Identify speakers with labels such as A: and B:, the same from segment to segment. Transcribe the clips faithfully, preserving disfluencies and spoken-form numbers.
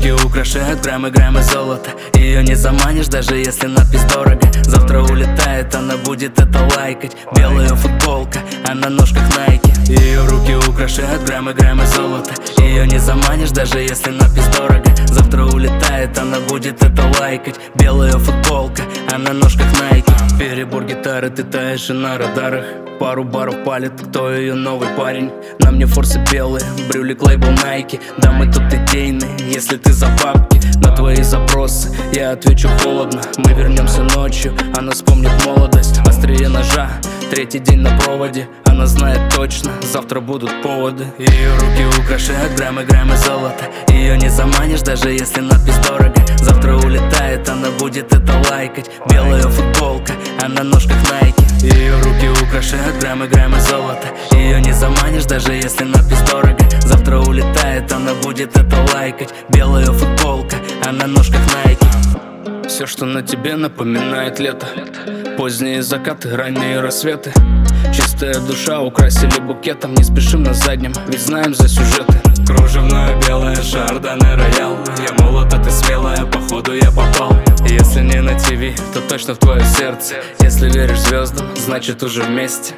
A: руки украшают граммы, граммы золота. Ее не заманишь, даже если надпись дорого. Завтра улетает, она будет это лайкать. Белая футболка, а на ножках Nike. Ее руки украшают граммы, граммы золота. Ее не заманишь, даже если надпись дорого. Завтра улетает, она будет это лайкать. Белая футболка, а на ножках Nike. Перебор гитары, ты таешь и на радарах. Пару баров палит, кто ее новый парень. На мне форсы белые, брюлик лейбл Nike. Да, мы тут идейные, если ты за бабки. На твои запросы я отвечу холодно. Мы вернемся ночью, она вспомнит молодость. Острие ножа, третий день на проводе. Она знает точно, завтра будут поводы. Ее руки украшают граммы, граммы золота. Ее не заманишь, даже если надпись дорого. Завтра улетает, она будет это лайкать. Белая футболка, а на ножках Nike. Ее руки украшают граммы, граммы золота. Ее не заманишь, даже если надпись дорого. Завтра улетает, она будет это лайкать. Белая футболка, а на ножках Nike. Все, что на тебе, напоминает лето. Поздние закаты, ранние рассветы. Чистая душа украсили букетом. Не спешим на заднем, ведь знаем за сюжеты. Кружевное белое, шардоне роял. Я молод, а ты смелая, походу я попал. Если не на ТВ, то точно в твое сердце. Если веришь звездам, значит уже вместе.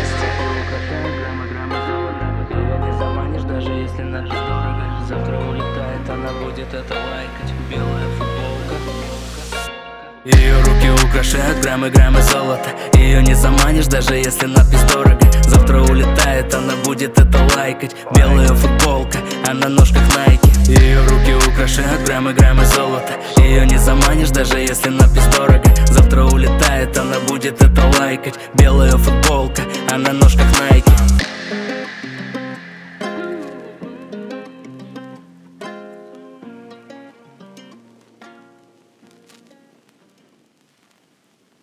A: Завтра улетает, она будет это лайкать. Белая футболка. Ее руки украшают граммы, граммы золота. Ее не заманишь, даже если надпись дорого. Завтра улетает, она будет это лайкать. Белая футболка, а на ножках Nike. Ее руки украшают граммы, граммы золота. Ее не заманишь, даже если надпись дорого. Завтра улетает, она будет это лайкать. Белая футболка, а на ножках Nike.